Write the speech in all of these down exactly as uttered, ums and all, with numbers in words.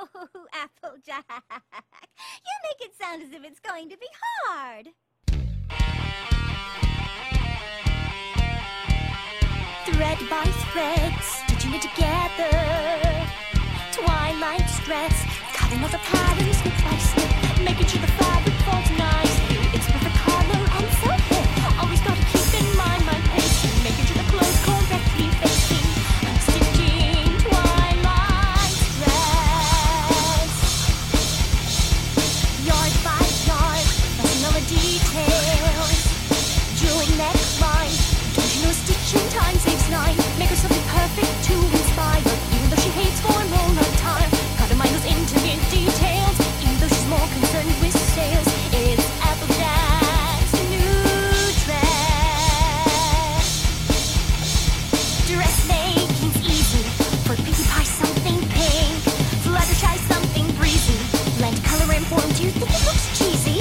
Oh, Applejack, you make it sound as if it's going to be hard. Thread by thread, stitching it together. Twilight stress, cutting all the patterns snip by snip, making sure the fabric falls nicely. It's perfect color and so fit. Always gotta keep in mind my pacing, making sure the clothes correctly facing. I'm stitching twilight stress. Yard by yard, messing all the details. Jewel neckline, don't you know stitching time saves nine? Make her something perfect to inspire, even though she hates formal attire. Gotta mind those intimate details, even though she's more concerned with sales. It's Applejack's new dress. Dressmaking's easy, for Pinkie Pie something pink, Fluttershy something breezy. Blend color and form, do you think it looks cheesy?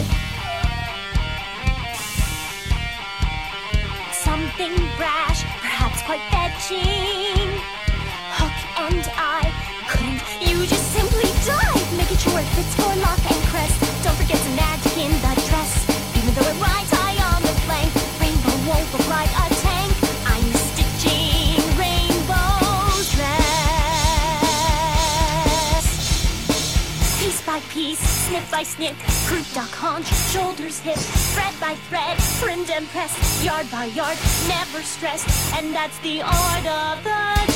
Something brash, perhaps quite fetching. Hook and eye, couldn't you just simply dive? Making sure it fits for lock and crest. Don't forget some magic in the dress, even though it rides high on the flank. Rainbow won't look like a tank. I'm stitching Rainbow's dress. Piece by piece, snip by snip, croup, duck, haunch, shoulders, hip, thread by thread, trimmed and pressed, yard by yard, never stressed, and that's the art of the